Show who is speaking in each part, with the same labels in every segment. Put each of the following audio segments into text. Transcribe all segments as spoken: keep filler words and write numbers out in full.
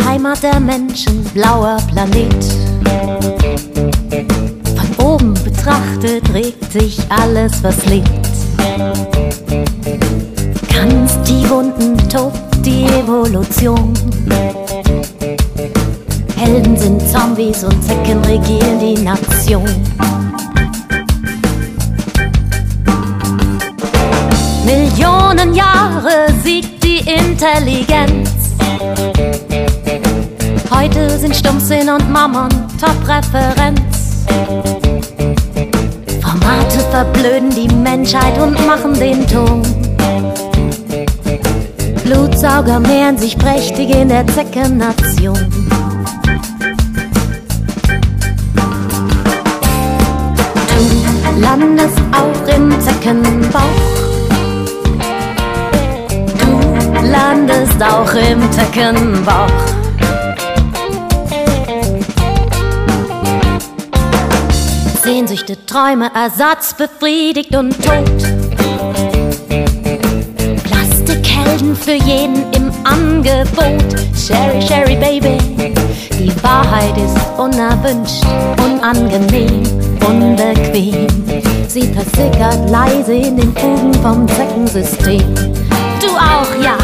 Speaker 1: Heimat der Menschen, blauer Planet. Von oben betrachtet regt sich alles, was lebt. Kannst die Wunden, tobt die Evolution. Helden sind Zombies und Zecken regieren die Nation. Millionen Jahre siegt die Intelligenz. Heute sind Stummsinn und Mammon Top-Referenz. Formate verblöden die Menschheit und machen den Ton. Blutsauger mehren sich prächtig in der Zeckennation. Du landest auch im Zeckenbauch. Du landest auch im Zeckenbauch. Sehnsüchte, Träume, Ersatz, befriedigt und tot. Plastikhelden für jeden im Angebot. Sherry, Sherry, Baby. Die Wahrheit ist unerwünscht, unangenehm, unbequem. Sie versickert leise in den Fugen vom Zeckensystem. Du auch, ja.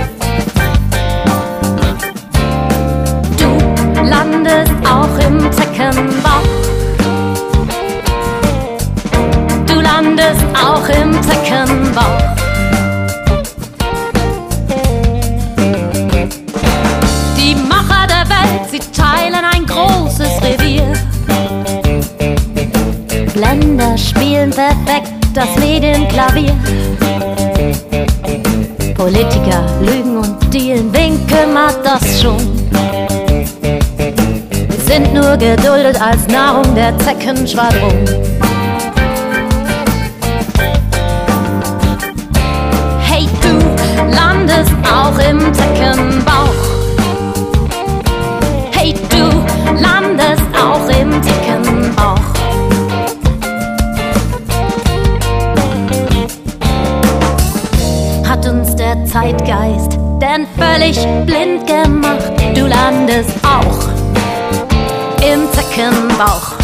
Speaker 1: Du landest auch im Zeckenbauch. Du landest auch im Zeckenbauch. Die Macher der Welt, sie teilen ein großes Revier. Blender spielen perfekt das Medienklavier. Politiker lügen und dealen, wen kümmert das schon? Wir sind nur geduldet als Nahrung der Zeckenschwadron. Hey, du landest auch im Zeckenbauch. Hey, du landest auch im Zeckenbauch. Hat uns der Zeitgeist denn völlig blind gemacht? Du landest auch im Zeckenbauch.